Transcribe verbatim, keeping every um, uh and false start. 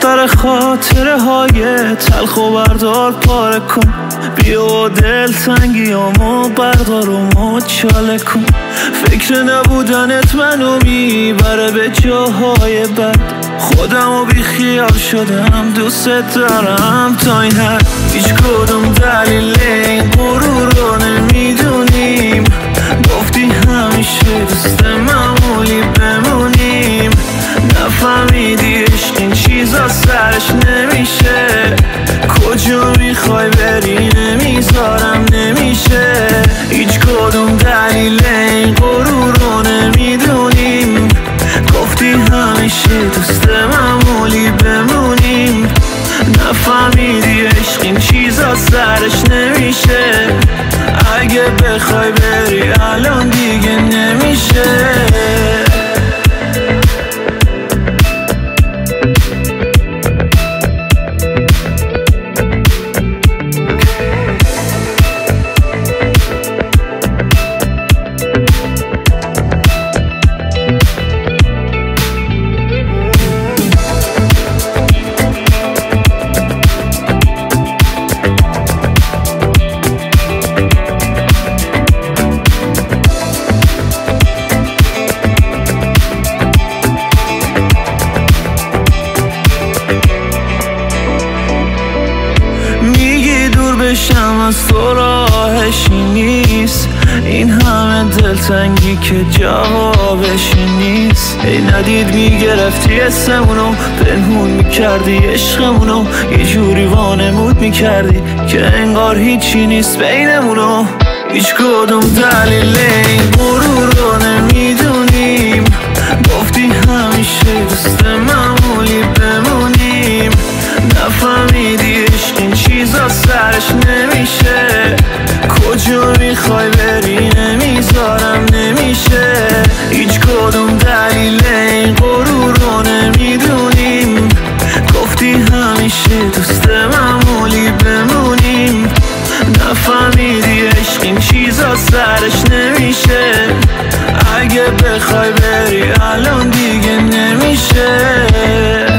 دختر خاطره های تلخ و بردار پاره کن، بیا و دل تنگیامو بردار و مچاله کن. فکر نبودنت منو میبره به جاهای بد، خودم و بی خیال شدم دوست دارم تا این حد. هیچ کدوم دلیل این غرور رو نمیدونیم، گفتی همیشه دوست معمولی بمونیم. نفهمیدی عشق این چیزا سرش نمیشه، کجا میخوای بری نمیذارم نمیشه. هیچ کدوم دلیل این غرور رو نمیدونیم، گفتی همیشه دوست معمولی بمونیم. نفهمیدی عشق این چیزا سرش نمیشه، اگه بخوای بری الان دیگه نمیشه. بشم از تو راهشی نیست، این همه دلتنگی که جوابشی نیست. ای ندید میگرفتی اسمونو، پنهون میکردی عشقمونو، یه جوری وانمود میکردی که انگار هیچی نیست بینمونو. هیچ کدوم دلیل این غرور رو نمیدونیم، گفتی همیشه دوست معمولی بمونیم. نفهمیدی عشق این چیزا سرش نمیشه، کجا میخوای بری نمیذارم نمیشه. هیچ کدوم دلیل این غرور رو نمیدونیم، گفتی همیشه دوست معمولی بمونیم. نفهمیدی عشق این چیزا سرش نمیشه، اگه بخوای بری الان دیگه نمیشه.